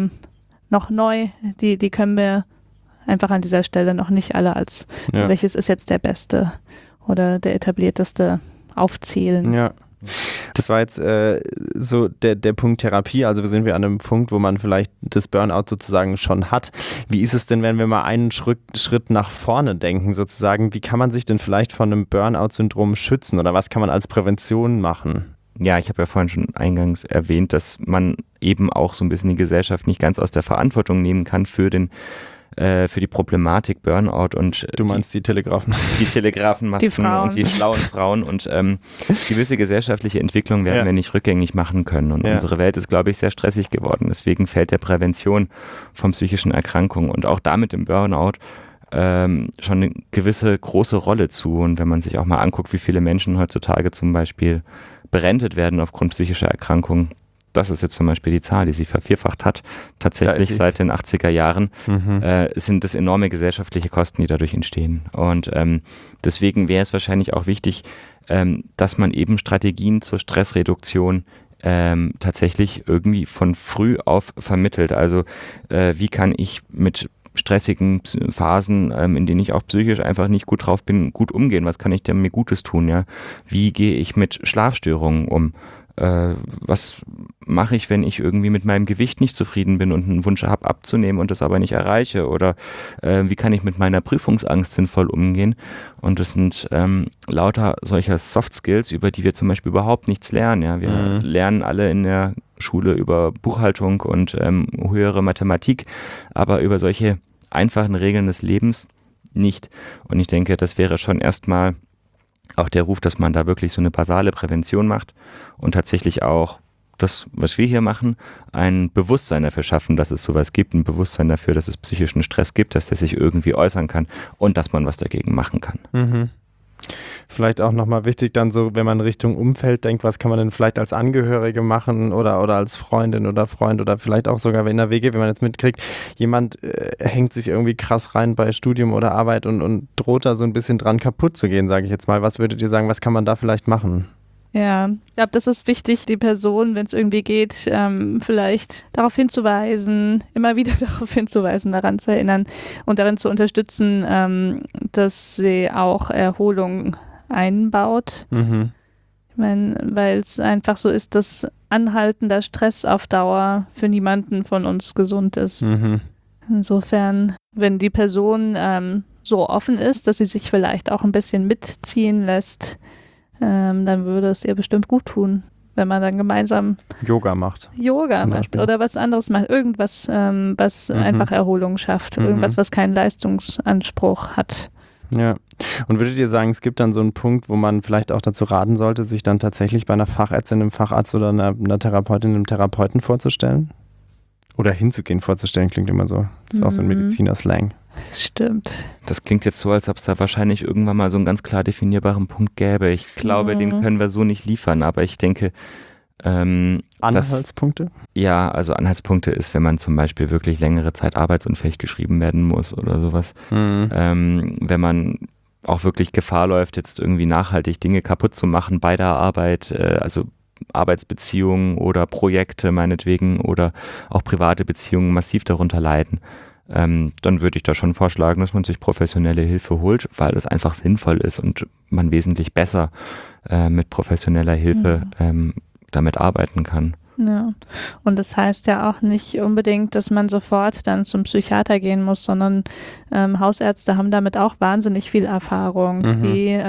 neu, die können wir einfach an dieser Stelle noch nicht alle als welches ist jetzt der beste oder der etablierteste aufzählen. Ja. Das war jetzt so der Punkt Therapie, also sind wir an einem Punkt, wo man vielleicht das Burnout sozusagen schon hat. Wie ist es denn, wenn wir mal einen Schritt nach vorne denken sozusagen, wie kann man sich denn vielleicht von einem Burnout-Syndrom schützen oder was kann man als Prävention machen? Ja, ich habe ja vorhin schon eingangs erwähnt, dass man eben auch so ein bisschen die Gesellschaft nicht ganz aus der Verantwortung nehmen kann für die Problematik Burnout und du meinst die Telegrafen? Die Telegrafenmasken und die schlauen Frauen und gewisse gesellschaftliche Entwicklungen werden wir nicht rückgängig machen können und unsere Welt ist, glaube ich, sehr stressig geworden. Deswegen fällt der Prävention von psychischen Erkrankungen und auch damit im Burnout schon eine gewisse große Rolle zu und wenn man sich auch mal anguckt, wie viele Menschen heutzutage zum Beispiel berentet werden aufgrund psychischer Erkrankungen, das ist jetzt zum Beispiel die Zahl, die sich vervierfacht hat, tatsächlich seit den 80er Jahren, sind das enorme gesellschaftliche Kosten, die dadurch entstehen. Und deswegen wäre es wahrscheinlich auch wichtig, dass man eben Strategien zur Stressreduktion tatsächlich irgendwie von früh auf vermittelt. Also wie kann ich mit stressigen Phasen, in denen ich auch psychisch einfach nicht gut drauf bin, gut umgehen? Was kann ich denn mir Gutes tun? Ja? Wie gehe ich mit Schlafstörungen um? was mache ich, wenn ich irgendwie mit meinem Gewicht nicht zufrieden bin und einen Wunsch habe abzunehmen und das aber nicht erreiche? Oder wie kann ich mit meiner Prüfungsangst sinnvoll umgehen? Und das sind lauter solcher Soft Skills, über die wir zum Beispiel überhaupt nichts lernen. Ja? Wir lernen alle in der Schule über Buchhaltung und höhere Mathematik, aber über solche einfachen Regeln des Lebens nicht. Und ich denke, das wäre schon erstmal auch der Ruf, dass man da wirklich so eine basale Prävention macht und tatsächlich auch das, was wir hier machen, ein Bewusstsein dafür schaffen, dass es sowas gibt, ein Bewusstsein dafür, dass es psychischen Stress gibt, dass der sich irgendwie äußern kann und dass man was dagegen machen kann. Mhm. Vielleicht auch nochmal wichtig dann so, wenn man Richtung Umfeld denkt, was kann man denn vielleicht als Angehörige machen oder als Freundin oder Freund oder vielleicht auch sogar in der WG, wenn man jetzt mitkriegt, jemand hängt sich irgendwie krass rein bei Studium oder Arbeit und droht da so ein bisschen dran kaputt zu gehen, sage ich jetzt mal. Was würdet ihr sagen, was kann man da vielleicht machen? Ja, ich glaube, das ist wichtig, die Person, wenn es irgendwie geht, vielleicht darauf hinzuweisen, immer wieder darauf hinzuweisen, daran zu erinnern und darin zu unterstützen, dass sie auch Erholung einbaut. Ich meine, weil es einfach so ist, dass anhaltender Stress auf Dauer für niemanden von uns gesund ist. Insofern, wenn die Person so offen ist, dass sie sich vielleicht auch ein bisschen mitziehen lässt, dann würde es ihr bestimmt gut tun, wenn man dann gemeinsam Yoga macht oder was anderes macht. Irgendwas, was einfach Erholung schafft. Irgendwas, was keinen Leistungsanspruch hat. Ja. Und würdet ihr sagen, es gibt dann so einen Punkt, wo man vielleicht auch dazu raten sollte, sich dann tatsächlich bei einer Fachärztin, einem Facharzt oder einer Therapeutin, einem Therapeuten vorzustellen? Oder hinzugehen, vorzustellen, klingt immer so. Das ist auch so ein Mediziner-Slang. Das stimmt. Das klingt jetzt so, als ob es da wahrscheinlich irgendwann mal so einen ganz klar definierbaren Punkt gäbe. Ich glaube, den können wir so nicht liefern, aber ich denke, Anhaltspunkte? Ja, also Anhaltspunkte ist, wenn man zum Beispiel wirklich längere Zeit arbeitsunfähig geschrieben werden muss oder sowas. Wenn man auch wirklich Gefahr läuft, jetzt irgendwie nachhaltig Dinge kaputt zu machen bei der Arbeit, also Arbeitsbeziehungen oder Projekte meinetwegen oder auch private Beziehungen massiv darunter leiden, dann würde ich da schon vorschlagen, dass man sich professionelle Hilfe holt, weil es einfach sinnvoll ist und man wesentlich besser mit professioneller Hilfe damit arbeiten kann. Ja, und das heißt ja auch nicht unbedingt, dass man sofort dann zum Psychiater gehen muss, sondern Hausärzte haben damit auch wahnsinnig viel Erfahrung.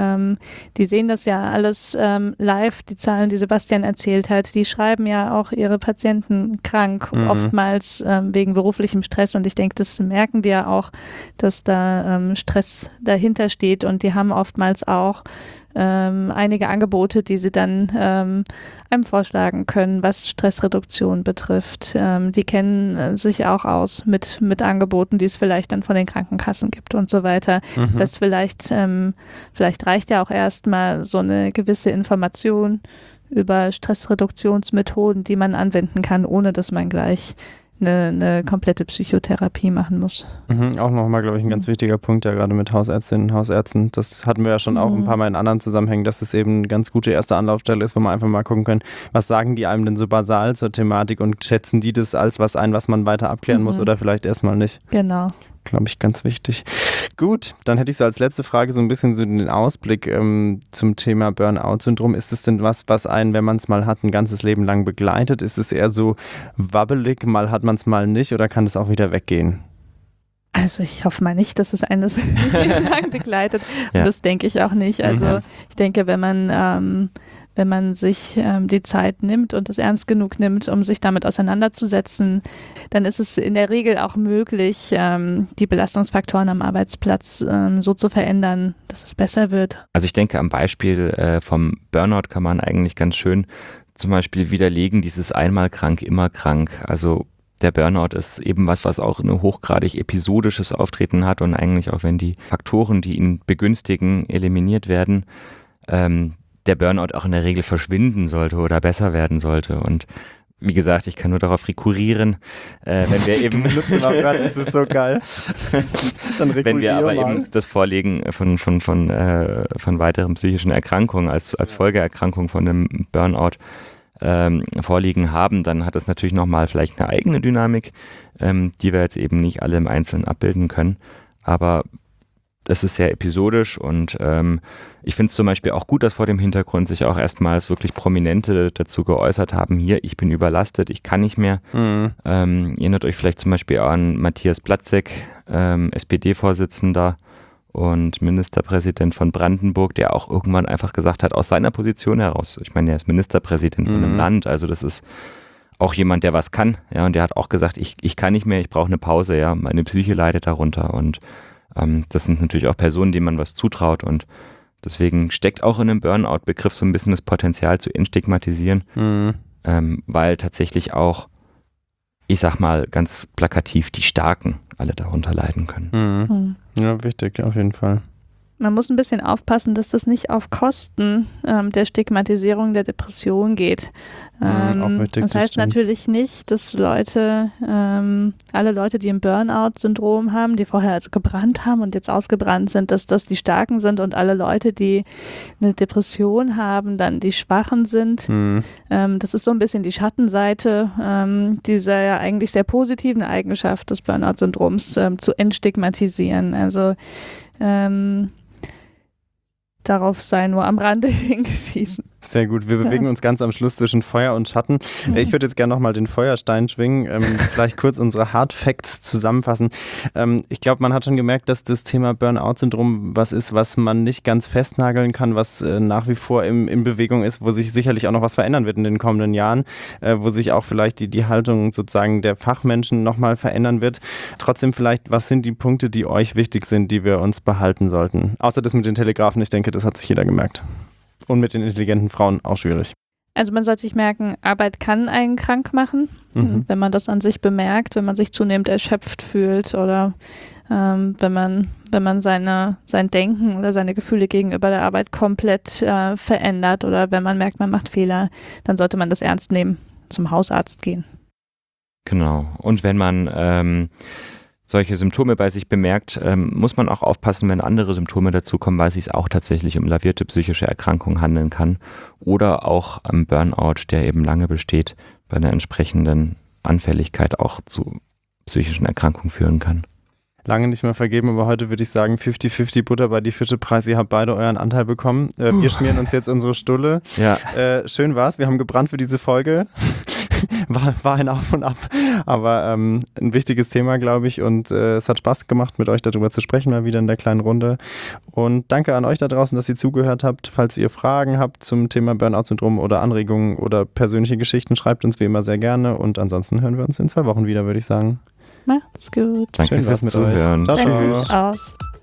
Die sehen das ja alles live, die Zahlen, die Sebastian erzählt hat, die schreiben ja auch ihre Patienten krank, oftmals wegen beruflichem Stress, und ich denke, das merken die ja auch, dass da Stress dahinter steht, und die haben oftmals auch einige Angebote, die sie dann einem vorschlagen können, was Stressreduktion betrifft. Die kennen sich auch aus mit Angeboten, die es vielleicht dann von den Krankenkassen gibt und so weiter. Das vielleicht reicht ja auch erstmal so eine gewisse Information über Stressreduktionsmethoden, die man anwenden kann, ohne dass man gleich eine komplette Psychotherapie machen muss. Auch nochmal, glaube ich, ein ganz wichtiger Punkt, ja, gerade mit Hausärztinnen und Hausärzten. Das hatten wir ja schon auch ein paar Mal in anderen Zusammenhängen, dass es eben eine ganz gute erste Anlaufstelle ist, wo man einfach mal gucken kann, was sagen die einem denn so basal zur Thematik und schätzen die das als was ein, was man weiter abklären muss oder vielleicht erstmal nicht. Genau. Glaube ich, ganz wichtig. Gut, dann hätte ich so als letzte Frage so ein bisschen so den Ausblick zum Thema Burnout-Syndrom. Ist es denn was einen, wenn man es mal hat, ein ganzes Leben lang begleitet? Ist es eher so wabbelig, mal hat man es mal nicht, oder kann es auch wieder weggehen? Also ich hoffe mal nicht, dass es eines lang begleitet. Ja. Und das denke ich auch nicht. Also ich denke, wenn man sich die Zeit nimmt und es ernst genug nimmt, um sich damit auseinanderzusetzen, dann ist es in der Regel auch möglich, die Belastungsfaktoren am Arbeitsplatz so zu verändern, dass es besser wird. Also ich denke, am Beispiel vom Burnout kann man eigentlich ganz schön zum Beispiel widerlegen, dieses einmal krank, immer krank. Also der Burnout ist eben was auch ein hochgradig episodisches Auftreten hat, und eigentlich auch wenn die Faktoren, die ihn begünstigen, eliminiert werden, der Burnout auch in der Regel verschwinden sollte oder besser werden sollte. Und wie gesagt, ich kann nur darauf rekurrieren, wenn wir eben das ist so geil. Dann wenn wir aber eben das Vorliegen von weiteren psychischen Erkrankungen als Folgeerkrankung von einem Burnout vorliegen haben, dann hat das natürlich nochmal vielleicht eine eigene Dynamik, die wir jetzt eben nicht alle im Einzelnen abbilden können. Aber das ist sehr episodisch und ich finde es zum Beispiel auch gut, dass vor dem Hintergrund sich auch erstmals wirklich Prominente dazu geäußert haben, hier, ich bin überlastet, ich kann nicht mehr. Ihr erinnert euch vielleicht zum Beispiel an Matthias Platzek, SPD-Vorsitzender und Ministerpräsident von Brandenburg, der auch irgendwann einfach gesagt hat, aus seiner Position heraus, ich meine, er ist Ministerpräsident von einem Land, also das ist auch jemand, der was kann, ja, und der hat auch gesagt, ich kann nicht mehr, ich brauche eine Pause, ja, meine Psyche leidet darunter und das sind natürlich auch Personen, denen man was zutraut und deswegen steckt auch in einem Burnout-Begriff so ein bisschen das Potenzial zu entstigmatisieren, weil tatsächlich auch, ich sag mal ganz plakativ, die Starken alle darunter leiden können. Ja, wichtig, auf jeden Fall. Man muss ein bisschen aufpassen, dass das nicht auf Kosten der Stigmatisierung der Depression geht. Auch wichtig, das heißt natürlich nicht, dass alle Leute, die ein Burnout-Syndrom haben, die vorher also gebrannt haben und jetzt ausgebrannt sind, dass das die Starken sind und alle Leute, die eine Depression haben, dann die Schwachen sind. Das ist so ein bisschen die Schattenseite dieser ja eigentlich sehr positiven Eigenschaft des Burnout-Syndroms zu entstigmatisieren. Also darauf sei nur am Rande hingewiesen. Sehr gut. Wir bewegen uns ganz am Schluss zwischen Feuer und Schatten. Ich würde jetzt gerne nochmal den Feuerstein schwingen, vielleicht kurz unsere Hard Facts zusammenfassen. Ich glaube, man hat schon gemerkt, dass das Thema Burnout-Syndrom was ist, was man nicht ganz festnageln kann, was nach wie vor in Bewegung ist, wo sich sicherlich auch noch was verändern wird in den kommenden Jahren, wo sich auch vielleicht die Haltung sozusagen der Fachmenschen nochmal verändern wird. Trotzdem vielleicht, was sind die Punkte, die euch wichtig sind, die wir uns behalten sollten? Außer das mit den Telegrafen, ich denke, das hat sich jeder gemerkt. Und mit den intelligenten Frauen auch schwierig. Also man sollte sich merken, Arbeit kann einen krank machen, wenn man das an sich bemerkt, wenn man sich zunehmend erschöpft fühlt oder wenn man sein Denken oder seine Gefühle gegenüber der Arbeit komplett verändert oder wenn man merkt, man macht Fehler, dann sollte man das ernst nehmen, zum Hausarzt gehen. Genau. Und wenn man solche Symptome bei sich bemerkt, muss man auch aufpassen, wenn andere Symptome dazukommen, weil es sich auch tatsächlich um lavierte psychische Erkrankungen handeln kann oder auch am Burnout, der eben lange besteht, bei einer entsprechenden Anfälligkeit auch zu psychischen Erkrankungen führen kann. Lange nicht mehr vergeben, aber heute würde ich sagen 50-50 Butter bei die Fische-Preis. Ihr habt beide euren Anteil bekommen. Wir schmieren uns jetzt unsere Stulle. Ja. Schön war's. Wir haben gebrannt für diese Folge. War ein Auf und Ab, aber ein wichtiges Thema, glaube ich, und es hat Spaß gemacht, mit euch darüber zu sprechen, mal wieder in der kleinen Runde. Und danke an euch da draußen, dass ihr zugehört habt. Falls ihr Fragen habt zum Thema Burnout-Syndrom oder Anregungen oder persönliche Geschichten, schreibt uns wie immer sehr gerne und ansonsten hören wir uns in 2 Wochen wieder, würde ich sagen. Macht's gut. Danke fürs Zuhören. Ciao, ciao. Aus.